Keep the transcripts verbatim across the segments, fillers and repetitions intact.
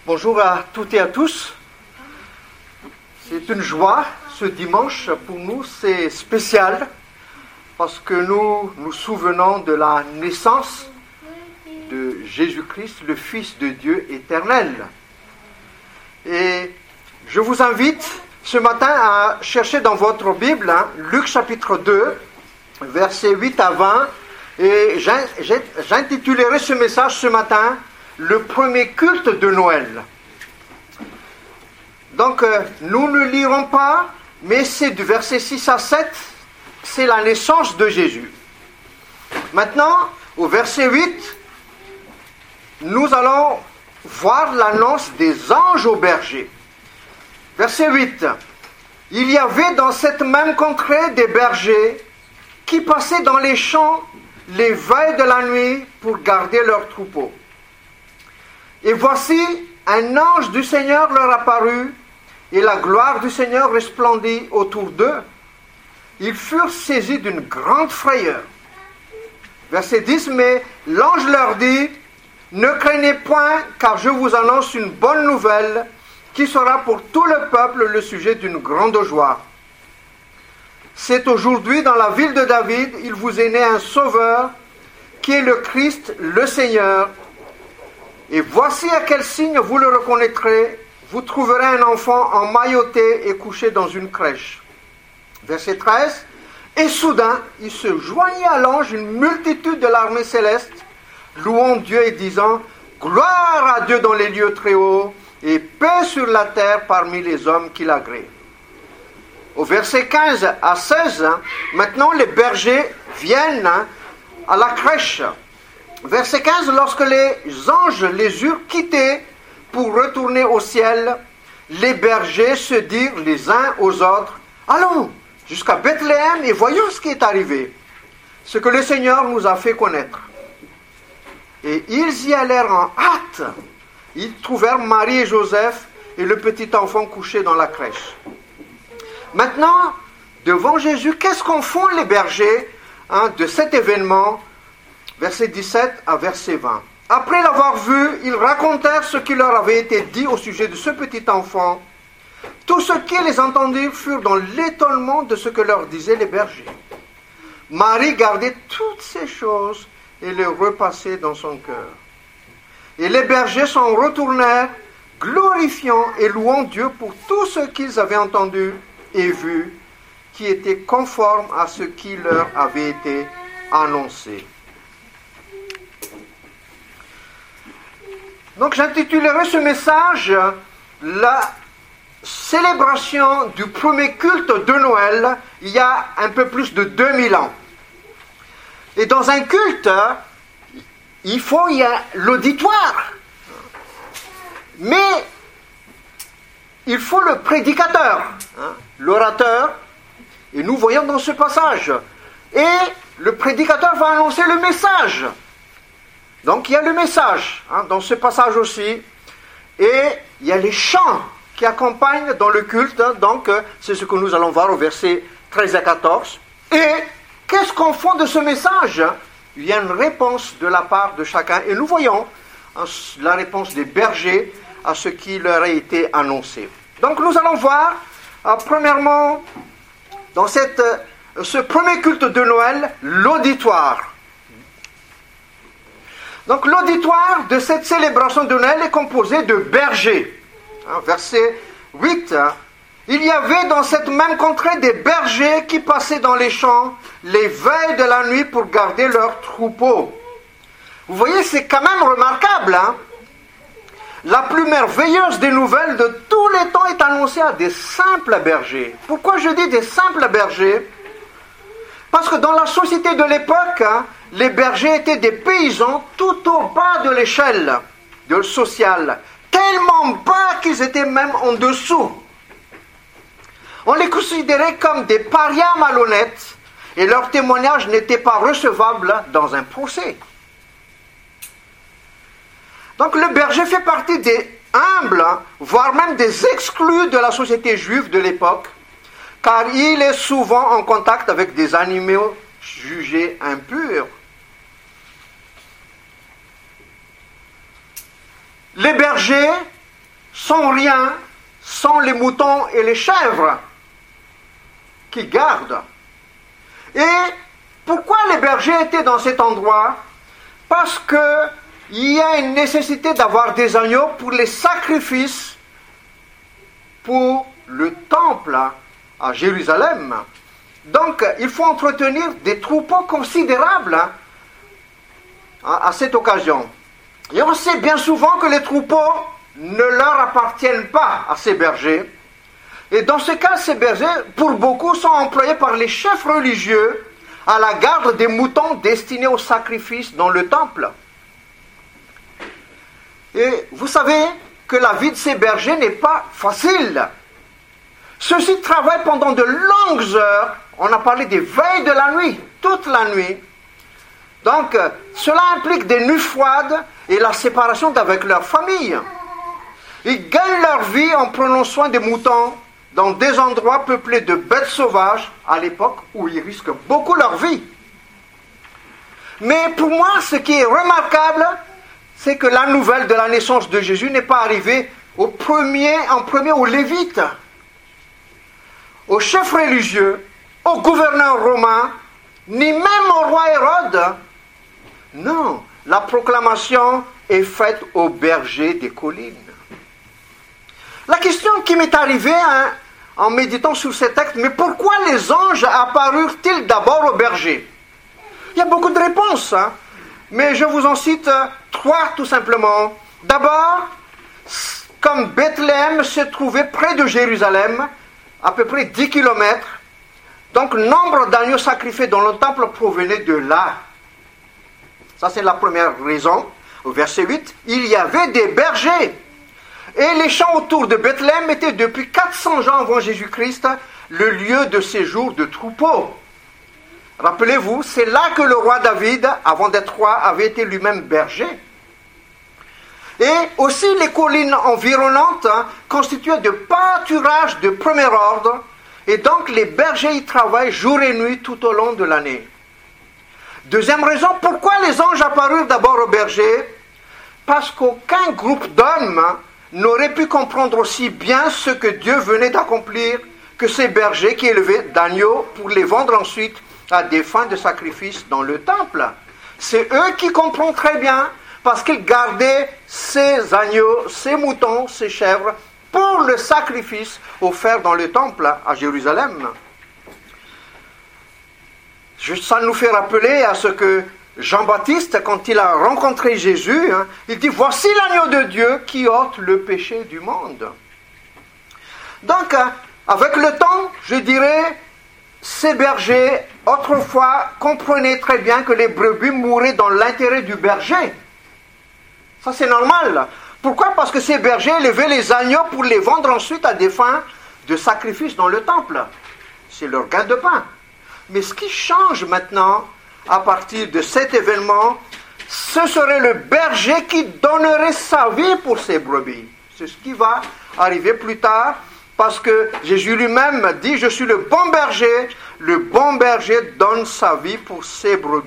Bonjour à toutes et à tous. C'est une joie, ce dimanche, pour nous, c'est spécial, parce que nous nous souvenons de la naissance de Jésus-Christ, le Fils de Dieu éternel. Et je vous invite ce matin à chercher dans votre Bible, hein, Luc chapitre deux, versets huit à vingt, et j'intitulerai ce message ce matin « Le premier culte de Noël ». Donc, euh, nous ne lirons pas, mais c'est du verset six à sept, c'est la naissance de Jésus. Maintenant, au verset huit, nous allons voir l'annonce des anges au berger. Verset huit. Il y avait dans cette même contrée des bergers qui passaient dans les champs les veilles de la nuit pour garder leurs troupeaux. Et voici, un ange du Seigneur leur apparut, et la gloire du Seigneur resplendit autour d'eux. Ils furent saisis d'une grande frayeur. Verset dix, mais l'ange leur dit, « Ne craignez point, car je vous annonce une bonne nouvelle, qui sera pour tout le peuple le sujet d'une grande joie. C'est aujourd'hui dans la ville de David, il vous est né un sauveur, qui est le Christ, le Seigneur. Et voici à quel signe vous le reconnaîtrez. Vous trouverez un enfant emmailloté et couché dans une crèche. » Verset treize. Et soudain, il se joignit à l'ange une multitude de l'armée céleste, louant Dieu et disant, « Gloire à Dieu dans les lieux très hauts, et paix sur la terre parmi les hommes qui l'agréent. » Au verset quinze à seize, maintenant les bergers viennent à la crèche. Verset quinze, lorsque les anges les eurent quittés pour retourner au ciel, les bergers se dirent les uns aux autres, « Allons jusqu'à Bethléem et voyons ce qui est arrivé, ce que le Seigneur nous a fait connaître. » Et ils y allèrent en hâte. Ils trouvèrent Marie et Joseph et le petit enfant couché dans la crèche. Maintenant, devant Jésus, qu'est-ce qu'en font les bergers hein, de cet événement? Verset dix-sept à verset vingt. Après l'avoir vu, ils racontèrent ce qui leur avait été dit au sujet de ce petit enfant. Tous ceux qui les entendirent furent dans l'étonnement de ce que leur disaient les bergers. Marie gardait toutes ces choses et les repassait dans son cœur. Et les bergers s'en retournèrent, glorifiant et louant Dieu pour tout ce qu'ils avaient entendu et vu, qui était conforme à ce qui leur avait été annoncé. Donc j'intitulerai ce message « La célébration du premier culte de Noël il y a un peu plus de deux mille ans ». Et dans un culte, il faut il y a l'auditoire, mais il faut le prédicateur, hein, l'orateur, et nous voyons dans ce passage. Et le prédicateur va annoncer le message. Donc il y a le message hein, dans ce passage aussi, et il y a les chants qui accompagnent dans le culte, hein, donc c'est ce que nous allons voir au verset treize à quatorze. Et qu'est-ce qu'on fait de ce message? Il y a une réponse de la part de chacun, et nous voyons hein, la réponse des bergers à ce qui leur a été annoncé. Donc nous allons voir, euh, premièrement, dans cette, euh, ce premier culte de Noël, l'auditoire. Donc l'auditoire de cette célébration de Noël est composé de bergers. Hein, verset huit. Hein, il y avait dans cette même contrée des bergers qui passaient dans les champs les veilles de la nuit pour garder leurs troupeaux. Vous voyez, c'est quand même remarquable. Hein? La plus merveilleuse des nouvelles de tous les temps est annoncée à des simples bergers. Pourquoi je dis des simples bergers? Parce que dans la société de l'époque, hein, les bergers étaient des paysans tout au bas de l'échelle de sociale, tellement bas qu'ils étaient même en dessous. On les considérait comme des parias malhonnêtes et leur témoignage n'était pas recevable dans un procès. Donc le berger fait partie des humbles, voire même des exclus de la société juive de l'époque, car il est souvent en contact avec des animaux jugés impurs. Les bergers sont rien sans les moutons et les chèvres qui gardent. Et pourquoi les bergers étaient dans cet endroit? Parce qu'il y a une nécessité d'avoir des agneaux pour les sacrifices pour le temple à Jérusalem. Donc, il faut entretenir des troupeaux considérables hein, à, à cette occasion. Et on sait bien souvent que les troupeaux ne leur appartiennent pas à ces bergers. Et dans ce cas, ces bergers, pour beaucoup, sont employés par les chefs religieux à la garde des moutons destinés au sacrifice dans le temple. Et vous savez que la vie de ces bergers n'est pas facile. Ceux-ci travaillent pendant de longues heures. On a parlé des veilles de la nuit, toute la nuit. Donc, cela implique des nuits froides et la séparation d'avec leur famille. Ils gagnent leur vie en prenant soin des moutons dans des endroits peuplés de bêtes sauvages à l'époque où ils risquent beaucoup leur vie. Mais pour moi, ce qui est remarquable, c'est que la nouvelle de la naissance de Jésus n'est pas arrivée au premier, en premier aux Lévites, aux chefs religieux, au gouverneur romain, ni même au roi Hérode. Non, la proclamation est faite aux bergers des collines. La question qui m'est arrivée hein, en méditant sur ce texte, mais pourquoi les anges apparurent-ils d'abord aux bergers? Il y a beaucoup de réponses, hein, mais je vous en cite trois tout simplement. D'abord, comme Bethléem se trouvait près de Jérusalem, à peu près dix kilomètres, donc nombre d'agneaux sacrifiés dans le temple provenait de là. Ça c'est la première raison. Au verset huit, il y avait des bergers. Et les champs autour de Bethléem étaient depuis quatre cents ans avant Jésus-Christ le lieu de séjour de troupeaux. Rappelez-vous, c'est là que le roi David, avant d'être roi, avait été lui-même berger. Et aussi les collines environnantes hein, constituaient de pâturages de premier ordre, et donc les bergers y travaillent jour et nuit tout au long de l'année. Deuxième raison, pourquoi les anges apparurent d'abord aux bergers? Parce qu'aucun groupe d'hommes n'aurait pu comprendre aussi bien ce que Dieu venait d'accomplir que ces bergers qui élevaient d'agneaux pour les vendre ensuite à des fins de sacrifice dans le temple. C'est eux qui comprennent très bien, parce qu'ils gardaient ces agneaux, ces moutons, ces chèvres, pour le sacrifice offert dans le temple à Jérusalem. Ça nous fait rappeler à ce que Jean-Baptiste, quand il a rencontré Jésus, hein, il dit « Voici l'agneau de Dieu qui ôte le péché du monde. » Donc, avec le temps, je dirais, ces bergers, autrefois, comprenaient très bien que les brebis mouraient dans l'intérêt du berger. Ça, c'est normal. Pourquoi? Parce que ces bergers élevaient les agneaux pour les vendre ensuite à des fins de sacrifice dans le temple. C'est leur gain de pain. Mais ce qui change maintenant, à partir de cet événement, ce serait le berger qui donnerait sa vie pour ses brebis. C'est ce qui va arriver plus tard, parce que Jésus lui-même dit « Je suis le bon berger, le bon berger donne sa vie pour ses brebis. »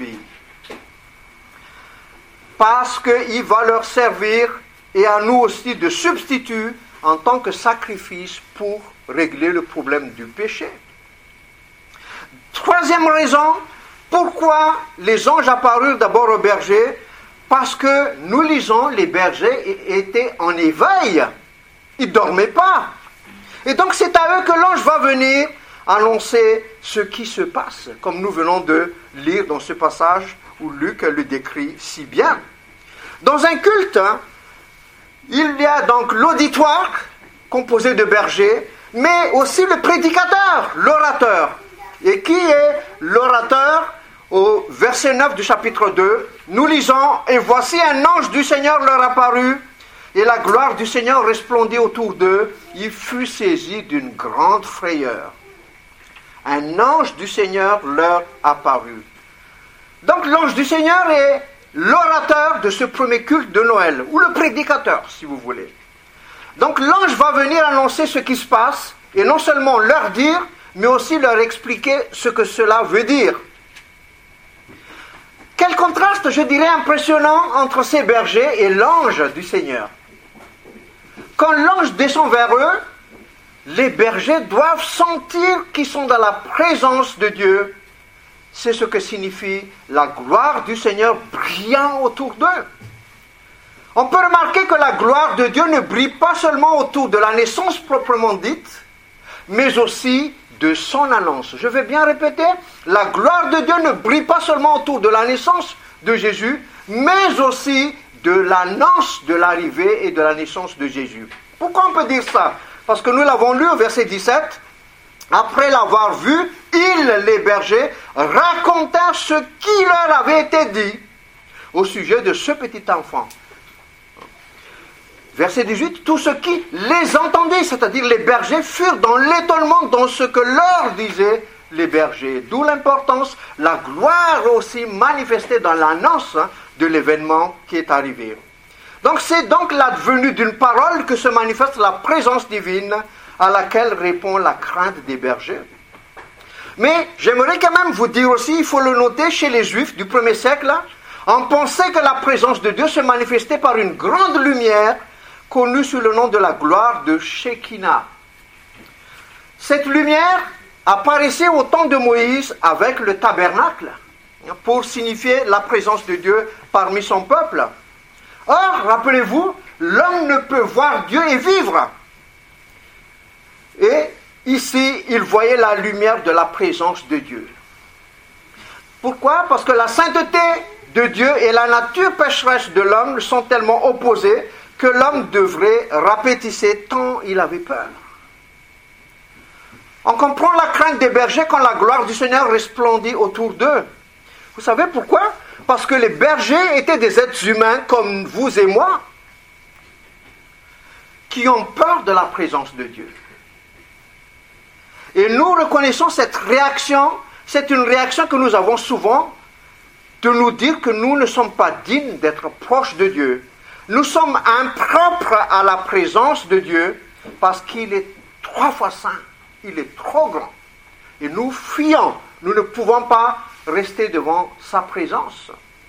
Parce qu'il va leur servir, et à nous aussi, de substitut en tant que sacrifice pour régler le problème du péché. Troisième raison, pourquoi les anges apparurent d'abord aux bergers? Parce que nous lisons, les bergers étaient en éveil. Ils ne dormaient pas. Et donc c'est à eux que l'ange va venir annoncer ce qui se passe, comme nous venons de lire dans ce passage où Luc le décrit si bien. Dans un culte, hein, il y a donc l'auditoire, composé de bergers, mais aussi le prédicateur, l'orateur. Et qui est l'orateur? Au verset neuf du chapitre deux, nous lisons « Et voici un ange du Seigneur leur apparut, et la gloire du Seigneur resplendit autour d'eux. Il fut saisi d'une grande frayeur. » Un ange du Seigneur leur apparut. Donc l'ange du Seigneur est l'orateur de ce premier culte de Noël, ou le prédicateur, si vous voulez. Donc l'ange va venir annoncer ce qui se passe, et non seulement leur dire, mais aussi leur expliquer ce que cela veut dire. Quel contraste, je dirais, impressionnant entre ces bergers et l'ange du Seigneur. quand l'ange descend vers eux, les bergers doivent sentir qu'ils sont dans la présence de Dieu. C'est ce que signifie la gloire du Seigneur brillant autour d'eux. On peut remarquer que la gloire de Dieu ne brille pas seulement autour de la naissance proprement dite, mais aussi de son annonce. Je vais bien répéter, la gloire de Dieu ne brille pas seulement autour de la naissance de Jésus, mais aussi de l'annonce de l'arrivée et de la naissance de Jésus. Pourquoi on peut dire ça? Parce que nous l'avons lu au verset dix-sept. Après l'avoir vu, ils, les bergers, racontèrent ce qui leur avait été dit au sujet de ce petit enfant. Verset dix-huit, tous ceux qui les entendaient, c'est-à-dire les bergers, furent dans l'étonnement dans ce que leur disaient les bergers. D'où l'importance, la gloire aussi manifestée dans l'annonce de l'événement qui est arrivé. Donc c'est donc l'advenue d'une parole que se manifeste la présence divine à laquelle répond la crainte des bergers. Mais j'aimerais quand même vous dire aussi, il faut le noter chez les Juifs du premier siècle, on pensait que la présence de Dieu se manifestait par une grande lumière connue sous le nom de la gloire de Shekinah. Cette lumière apparaissait au temps de Moïse avec le tabernacle pour signifier la présence de Dieu parmi son peuple. Or, rappelez-vous, l'homme ne peut voir Dieu et vivre. Et ici, il voyait la lumière de la présence de Dieu. Pourquoi? Parce que la sainteté de Dieu et la nature pécheresse de l'homme sont tellement opposées que l'homme devrait rapetisser tant il avait peur. On comprend la crainte des bergers quand la gloire du Seigneur resplendit autour d'eux. Vous savez pourquoi? Parce que les bergers étaient des êtres humains comme vous et moi, qui ont peur de la présence de Dieu. Et nous reconnaissons cette réaction, c'est une réaction que nous avons souvent, de nous dire que nous ne sommes pas dignes d'être proches de Dieu. Nous sommes impropres à la présence de Dieu parce qu'il est trois fois saint, il est trop grand. Et nous fuyons, nous ne pouvons pas rester devant sa présence.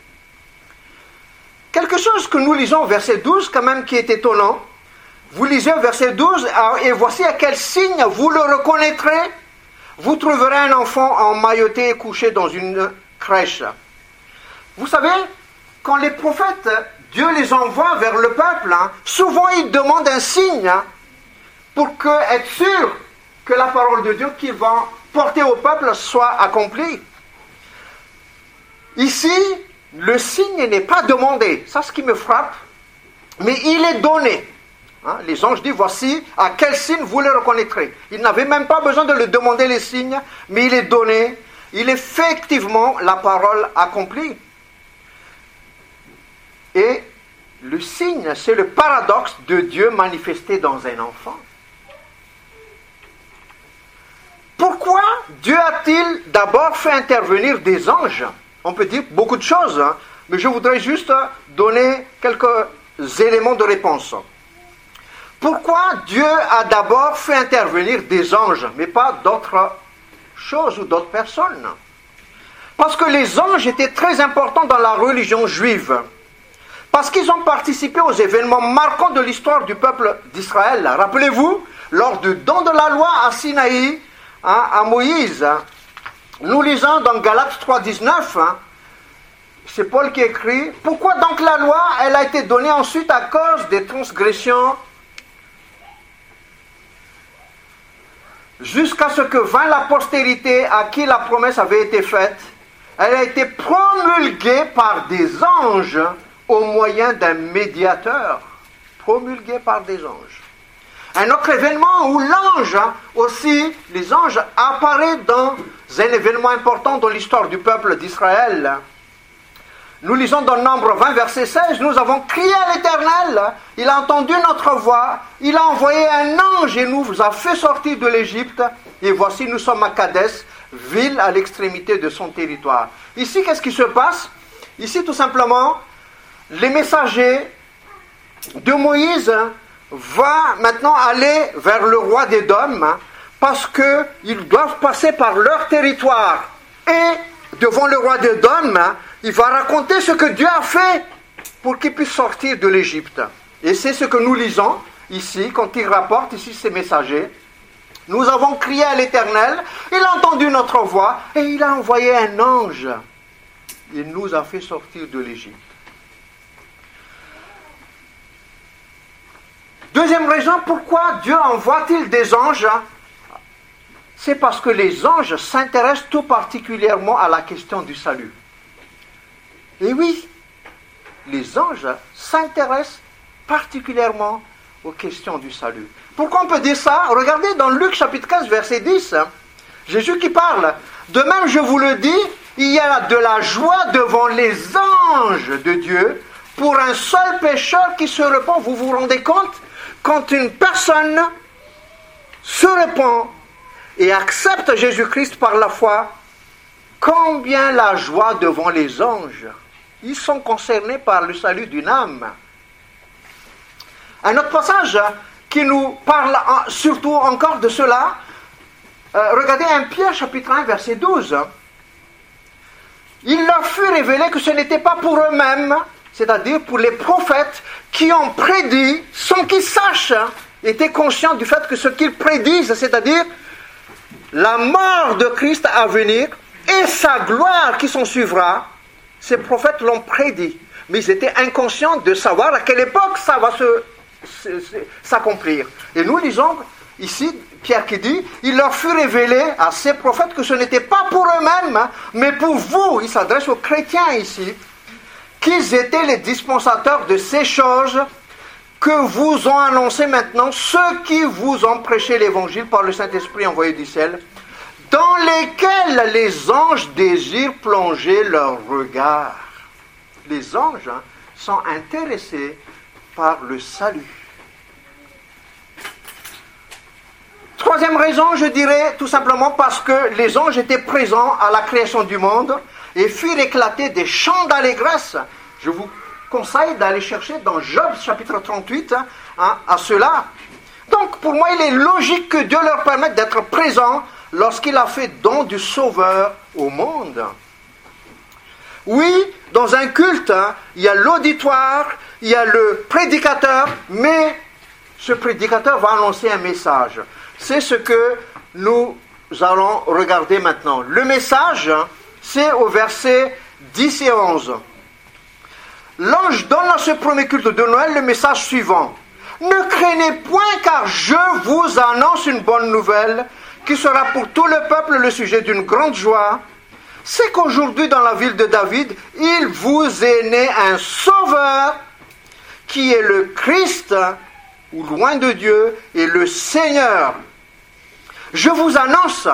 Quelque chose que nous lisons au verset douze, quand même, qui est étonnant. Vous lisez au verset douze, et voici à quel signe vous le reconnaîtrez. Vous trouverez un enfant emmailloté et couché dans une crèche. Vous savez, quand les prophètes, Dieu les envoie vers le peuple, hein, souvent ils demandent un signe hein, pour que, être sûr que la parole de Dieu qu'ils vont porter au peuple soit accomplie. Ici, le signe n'est pas demandé, ça c'est ce qui me frappe, mais il est donné. Hein, les anges disent, voici à quel signe vous le reconnaîtrez. Ils n'avaient même pas besoin de le demander les signes, mais il est donné. Il est effectivement la parole accomplie. Et le signe, c'est le paradoxe de Dieu manifesté dans un enfant. Pourquoi Dieu a-t-il d'abord fait intervenir des anges? On peut dire beaucoup de choses, hein, mais je voudrais juste donner quelques éléments de réponse. Pourquoi Dieu a d'abord fait intervenir des anges, mais pas d'autres choses ou d'autres personnes? Parce que les anges étaient très importants dans la religion juive. Parce qu'ils ont participé aux événements marquants de l'histoire du peuple d'Israël. Rappelez-vous, lors du don de la loi à Sinaï, hein, à Moïse, hein, nous lisons dans Galates trois dix-neuf, hein, c'est Paul qui écrit, « Pourquoi donc la loi, elle a été donnée ensuite à cause des transgressions jusqu'à ce que vint la postérité à qui la promesse avait été faite. Elle a été promulguée par des anges au moyen d'un médiateur. » Promulguée par des anges. Un autre événement où l'ange, aussi, les anges apparaissent dans un événement important dans l'histoire du peuple d'Israël. Nous lisons dans Nombre vingt, verset seize, « Nous avons crié à l'Éternel, il a entendu notre voix, il a envoyé un ange et nous a fait sortir de l'Égypte, et voici nous sommes à Kadès, ville à l'extrémité de son territoire. » Ici, qu'est-ce qui se passe? Ici, tout simplement, les messagers de Moïse vont maintenant aller vers le roi d'Édom parce qu'ils doivent passer par leur territoire. Et devant le roi d'Édom, il va raconter ce que Dieu a fait pour qu'il puisse sortir de l'Égypte. Et c'est ce que nous lisons. ici, quand il rapporte ici ses messagers, nous avons crié à l'Éternel, il a entendu notre voix et il a envoyé un ange. Il nous a fait sortir de l'Égypte. Deuxième raison, pourquoi Dieu envoie-t-il des anges? C'est parce que les anges s'intéressent tout particulièrement à la question du salut. Et oui, les anges s'intéressent particulièrement aux questions du salut. Pourquoi on peut dire ça? Regardez dans Luc chapitre quinze, verset dix, hein, Jésus qui parle. De même, je vous le dis, il y a de la joie devant les anges de Dieu pour un seul pécheur qui se repent. Vous vous rendez compte? Quand une personne se repent et accepte Jésus-Christ par la foi, combien la joie devant les anges. Ils sont concernés par le salut d'une âme. Un autre passage qui nous parle surtout encore de cela, euh, regardez un Pierre chapitre un, verset douze. Il leur fut révélé que ce n'était pas pour eux-mêmes, c'est-à-dire pour les prophètes qui ont prédit, sans qu'ils sachent, étaient conscients du fait que ce qu'ils prédisent, c'est-à-dire la mort de Christ à venir et sa gloire qui s'en suivra, ces prophètes l'ont prédit. Mais ils étaient inconscients de savoir à quelle époque ça va se, se, se, s'accomplir. Et nous lisons ici, Pierre qui dit, il leur fut révélé à ces prophètes que ce n'était pas pour eux-mêmes, mais pour vous, il s'adresse aux chrétiens ici, qu'ils étaient les dispensateurs de ces choses que vous ont annoncé maintenant ceux qui vous ont prêché l'évangile par le Saint-Esprit envoyé du ciel, dans lesquels les anges désirent plonger leur regard. Les anges hein, sont intéressés par le salut. Troisième raison, je dirais tout simplement parce que les anges étaient présents à la création du monde et firent éclater des chants d'allégresse. Je vous conseille d'aller chercher dans Job chapitre trente-huit hein, à cela. Donc pour moi, il est logique que Dieu leur permette d'être présents lorsqu'il a fait don du Sauveur au monde. Oui, dans un culte, hein, il y a l'auditoire, il y a le prédicateur, mais ce prédicateur va annoncer un message. C'est ce que nous allons regarder maintenant. Le message, c'est au verset dix et onze. L'ange donne à ce premier culte de Noël le message suivant. Ne craignez point, car je vous annonce une bonne nouvelle qui sera pour tout le peuple le sujet d'une grande joie. C'est qu'aujourd'hui, dans la ville de David, il vous est né un sauveur qui est le Christ, ou loin de Dieu, et le Seigneur. Je vous annonce.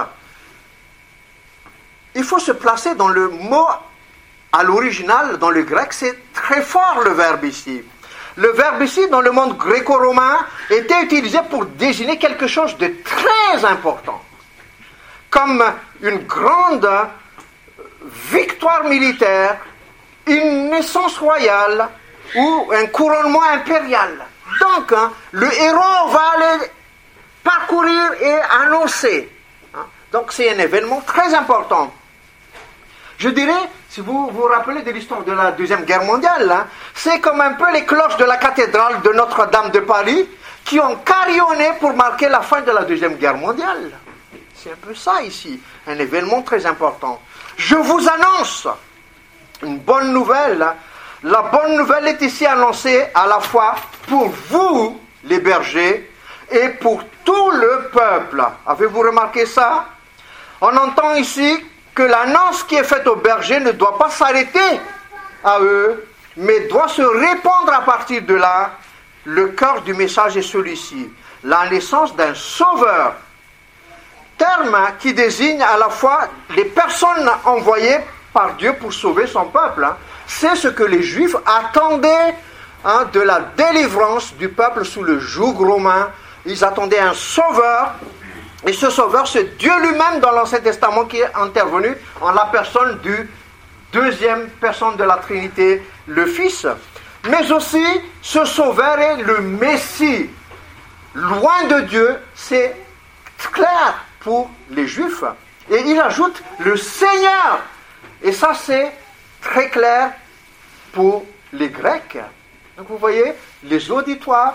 Il faut se placer dans le mot à l'original, dans le grec, c'est très fort le verbe ici. Le verbe ici, dans le monde gréco-romain, était utilisé pour désigner quelque chose de très important. Comme une grande victoire militaire, une naissance royale ou un couronnement impérial. Donc, hein, le héros va aller parcourir et annoncer. Hein. Donc, c'est un événement très important. Je dirais, si vous vous rappelez de l'histoire de la Deuxième Guerre mondiale, hein, c'est comme un peu les cloches de la cathédrale de Notre-Dame de Paris qui ont carillonné pour marquer la fin de la Deuxième Guerre mondiale. C'est un peu ça ici, un événement très important. Je vous annonce une bonne nouvelle. La bonne nouvelle est ici annoncée à la fois pour vous, les bergers, et pour tout le peuple. Avez-vous remarqué ça? On entend ici que l'annonce qui est faite aux bergers ne doit pas s'arrêter à eux, mais doit se répandre à partir de là. Le cœur du message est celui-ci, la naissance d'un sauveur. Terme qui désigne à la fois les personnes envoyées par Dieu pour sauver son peuple. C'est ce que les Juifs attendaient hein, de la délivrance du peuple sous le joug romain. Ils attendaient un sauveur. Et ce sauveur, c'est Dieu lui-même dans l'Ancien Testament qui est intervenu en la personne du deuxième personne de la Trinité, le Fils. Mais aussi, ce sauveur est le Messie. Loin de Dieu, c'est clair pour les Juifs. Et il ajoute le Seigneur. Et ça, c'est très clair pour les Grecs. Donc vous voyez, les auditoires,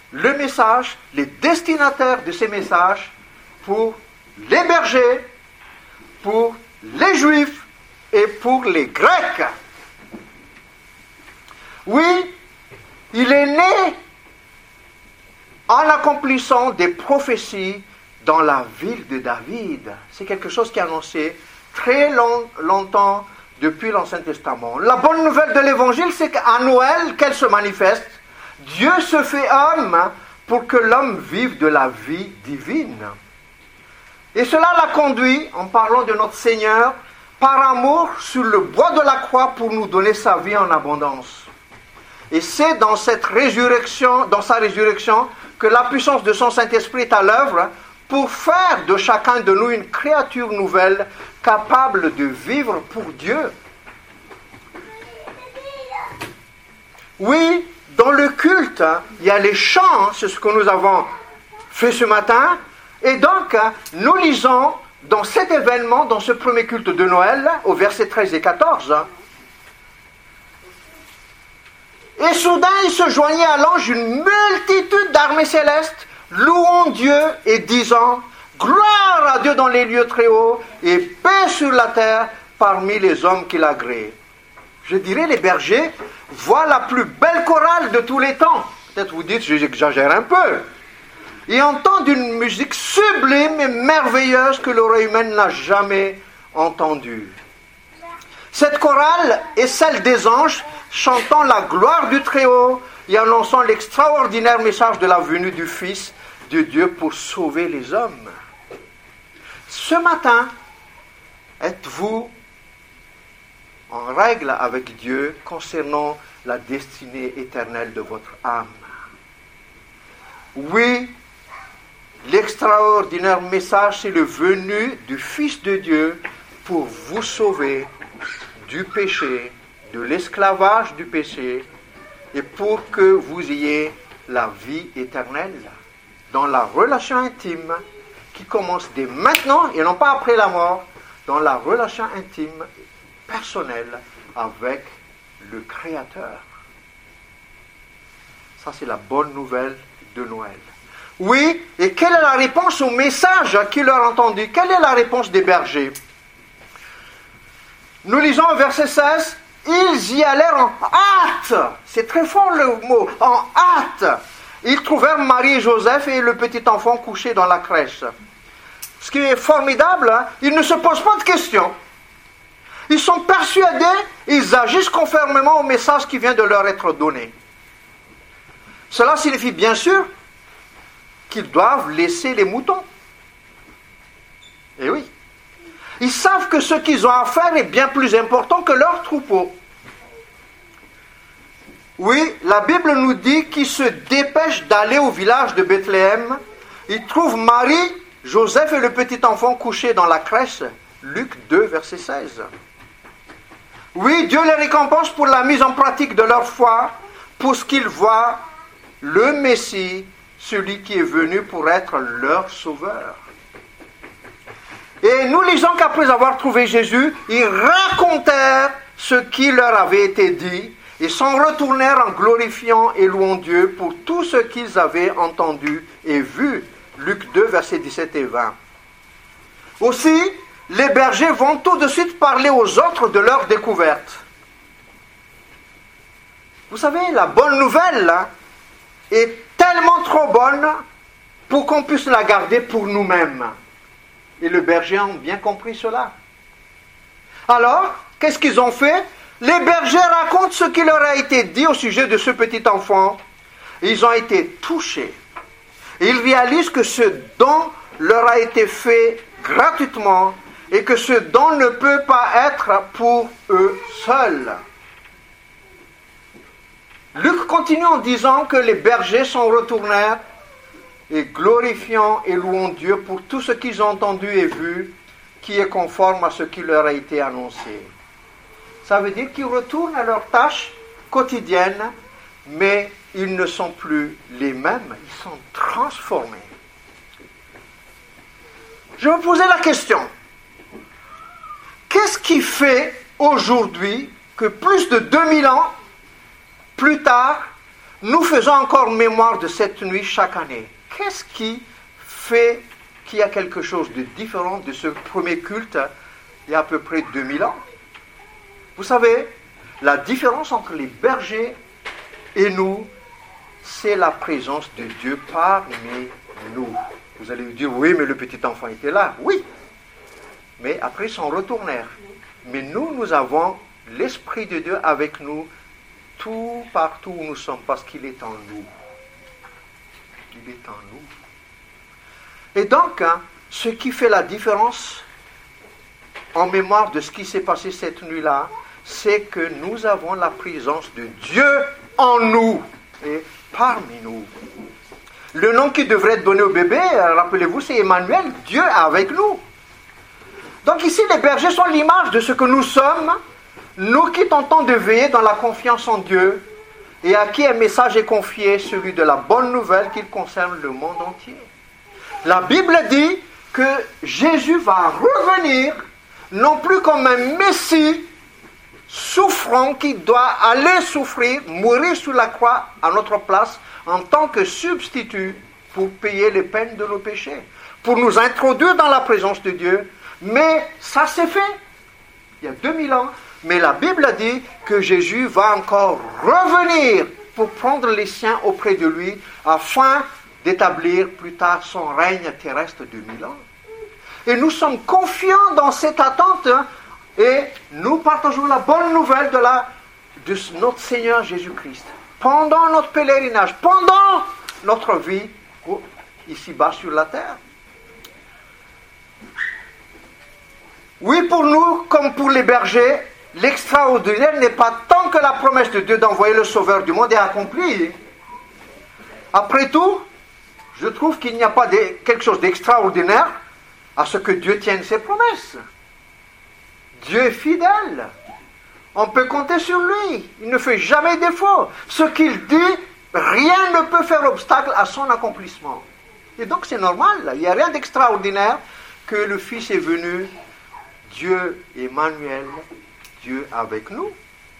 le message, les destinataires de ces messages pour les bergers, pour les juifs et pour les grecs. Oui, il est né en accomplissant des prophéties dans la ville de David. C'est quelque chose qui est annoncé très long, longtemps depuis l'Ancien Testament. La bonne nouvelle de l'Évangile, c'est qu'à Noël, qu'elle se manifeste, Dieu se fait homme pour que l'homme vive de la vie divine. Et cela l'a conduit, en parlant de notre Seigneur, par amour sur le bois de la croix pour nous donner sa vie en abondance. Et c'est dans cette résurrection, dans sa résurrection, que la puissance de son Saint-Esprit est à l'œuvre pour faire de chacun de nous une créature nouvelle capable de vivre pour Dieu. Oui, dans le culte, il y a les chants, c'est ce que nous avons fait ce matin. Et donc, nous lisons dans cet événement, dans ce premier culte de Noël, au verset treize et quatorze. Et soudain, il se joignit à l'ange une multitude d'armées célestes, louant Dieu et disant « Gloire à Dieu dans les lieux très hauts et paix sur la terre parmi les hommes qu'il a créés. » Je dirais, les bergers voient la plus belle chorale de tous les temps. Peut-être vous dites, j'exagère un peu. Ils entendent une musique sublime et merveilleuse que l'oreille humaine n'a jamais entendue. Cette chorale est celle des anges chantant la gloire du Très-Haut et annonçant l'extraordinaire message de la venue du Fils de Dieu pour sauver les hommes. Ce matin, êtes-vous en règle avec Dieu concernant la destinée éternelle de votre âme? Oui, l'extraordinaire message, c'est le venu du Fils de Dieu pour vous sauver du péché, de l'esclavage du péché, et pour que vous ayez la vie éternelle dans la relation intime qui commence dès maintenant et non pas après la mort, dans la relation intime personnelle avec le Créateur. Ça, c'est la bonne nouvelle de Noël. Oui, et quelle est la réponse au message qu'ils leur ont entendu? Quelle est la réponse des bergers? Nous lisons au verset seize, ils y allèrent en hâte. C'est très fort le mot, en hâte. Ils trouvèrent Marie et Joseph et le petit enfant couché dans la crèche. Ce qui est formidable, hein, ils ne se posent pas de questions. Ils sont persuadés, ils agissent conformément au message qui vient de leur être donné. Cela signifie bien sûr qu'ils doivent laisser les moutons. Eh oui. Ils savent que ce qu'ils ont à faire est bien plus important que leur troupeau. Oui, la Bible nous dit qu'ils se dépêchent d'aller au village de Bethléem. Ils trouvent Marie, Joseph et le petit enfant couchés dans la crèche. Luc deux, verset seize. Oui, Dieu les récompense pour la mise en pratique de leur foi, pour ce qu'ils voient le Messie, celui qui est venu pour être leur sauveur. Et nous lisons qu'après avoir trouvé Jésus, ils racontèrent ce qui leur avait été dit et s'en retournèrent en glorifiant et louant Dieu pour tout ce qu'ils avaient entendu et vu. Luc deux, versets dix-sept et vingt. Aussi, les bergers vont tout de suite parler aux autres de leur découverte. Vous savez, la bonne nouvelle là, est tellement trop bonne pour qu'on puisse la garder pour nous-mêmes. Et les bergers ont bien compris cela. Alors, qu'est-ce qu'ils ont fait? Les bergers racontent ce qui leur a été dit au sujet de ce petit enfant. Ils ont été touchés. Et ils réalisent que ce don leur a été fait gratuitement et que ce don ne peut pas être pour eux seuls. Luc continue en disant que les bergers s'en retournèrent et glorifiant et louant Dieu pour tout ce qu'ils ont entendu et vu, qui est conforme à ce qui leur a été annoncé. Ça veut dire qu'ils retournent à leurs tâches quotidiennes, mais ils ne sont plus les mêmes, ils sont transformés. Je me posais la question, qu'est-ce qui fait aujourd'hui que plus de deux mille ans plus tard, nous faisons encore mémoire de cette nuit chaque année. Qu'est-ce qui fait qu'il y a quelque chose de différent de ce premier culte il y a à peu près deux mille ans? Vous savez, la différence entre les bergers et nous, c'est la présence de Dieu parmi nous. Vous allez me dire, oui, mais le petit enfant était là. Oui, mais après ils s'en retournèrent. Mais nous, nous avons l'Esprit de Dieu avec nous tout partout où nous sommes, parce qu'il est en nous. Il est en nous. Et donc, hein, ce qui fait la différence, en mémoire de ce qui s'est passé cette nuit-là, c'est que nous avons la présence de Dieu en nous et parmi nous. Le nom qui devrait être donné au bébé, rappelez-vous, c'est Emmanuel, Dieu avec nous. Donc ici, les bergers sont l'image de ce que nous sommes, nous qui tentons de veiller dans la confiance en Dieu et à qui un message est confié, celui de la bonne nouvelle qui concerne le monde entier. La Bible dit que Jésus va revenir, non plus comme un Messie souffrant qui doit aller souffrir, mourir sur la croix à notre place en tant que substitut pour payer les peines de nos péchés, pour nous introduire dans la présence de Dieu. Mais ça s'est fait il y a deux mille ans. Mais la Bible dit que Jésus va encore revenir pour prendre les siens auprès de lui afin d'établir plus tard son règne terrestre de mille ans. Et nous sommes confiants dans cette attente, hein, et nous partageons la bonne nouvelle de, la, de notre Seigneur Jésus-Christ. Pendant notre pèlerinage, pendant notre vie ici-bas sur la terre. Oui, pour nous, comme pour les bergers, l'extraordinaire n'est pas tant que la promesse de Dieu d'envoyer le Sauveur du monde est accomplie. Après tout, je trouve qu'il n'y a pas de, quelque chose d'extraordinaire à ce que Dieu tienne ses promesses. Dieu est fidèle. On peut compter sur lui. Il ne fait jamais défaut. Ce qu'il dit, rien ne peut faire obstacle à son accomplissement. Et donc c'est normal. Il n'y a rien d'extraordinaire que le Fils est venu, Dieu Emmanuel, Dieu avec nous.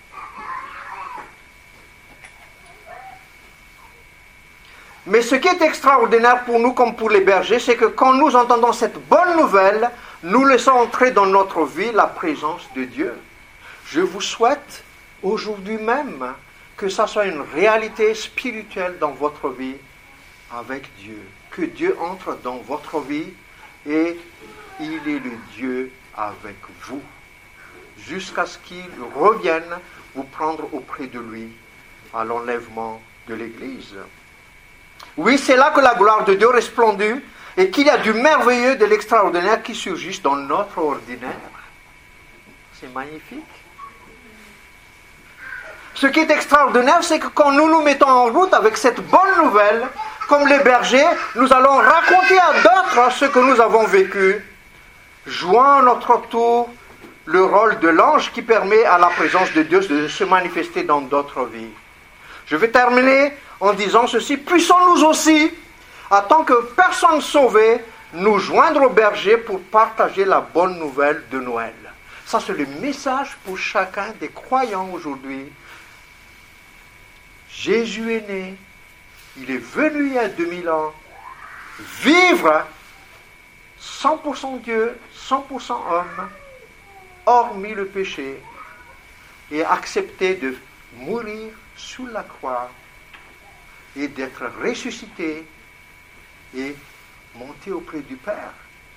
Mais ce qui est extraordinaire pour nous comme pour les bergers, c'est que quand nous entendons cette bonne nouvelle, nous laissons entrer dans notre vie la présence de Dieu. Je vous souhaite aujourd'hui même que ça soit une réalité spirituelle dans votre vie avec Dieu. Que Dieu entre dans votre vie et il est le Dieu avec vous. Jusqu'à ce qu'il revienne vous prendre auprès de lui à l'enlèvement de l'Église. Oui, c'est là que la gloire de Dieu resplendit et qu'il y a du merveilleux, de l'extraordinaire qui surgisse dans notre ordinaire. C'est magnifique. Ce qui est extraordinaire, c'est que quand nous nous mettons en route avec cette bonne nouvelle, comme les bergers, nous allons raconter à d'autres ce que nous avons vécu, jouant à notre tour le rôle de l'ange qui permet à la présence de Dieu de se manifester dans d'autres vies. Je vais terminer en disant ceci: puissons-nous aussi, en tant que personnes sauvées, nous joindre aux bergers pour partager la bonne nouvelle de Noël. Ça, c'est le message pour chacun des croyants aujourd'hui. Jésus est né, il est venu il y a deux mille ans, vivre cent pour cent Dieu, cent pour cent homme, hormis le péché, et accepter de mourir sous la croix et d'être ressuscité et monter auprès du Père.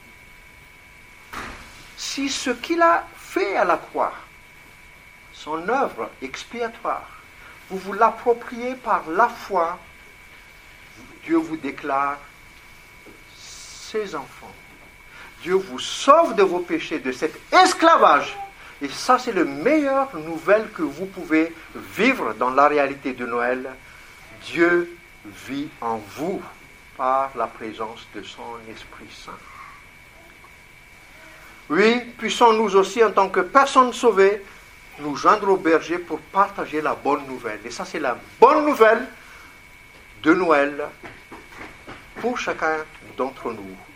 Si ce qu'il a fait à la croix, son œuvre expiatoire, vous vous l'appropriez par la foi, Dieu vous déclare ses enfants. Dieu vous sauve de vos péchés, de cet esclavage. Et ça, c'est la meilleure nouvelle que vous pouvez vivre dans la réalité de Noël. Dieu vit en vous par la présence de son Esprit Saint. Oui, puissons-nous aussi, en tant que personnes sauvées, nous joindre au berger pour partager la bonne nouvelle. Et ça, c'est la bonne nouvelle de Noël pour chacun d'entre nous.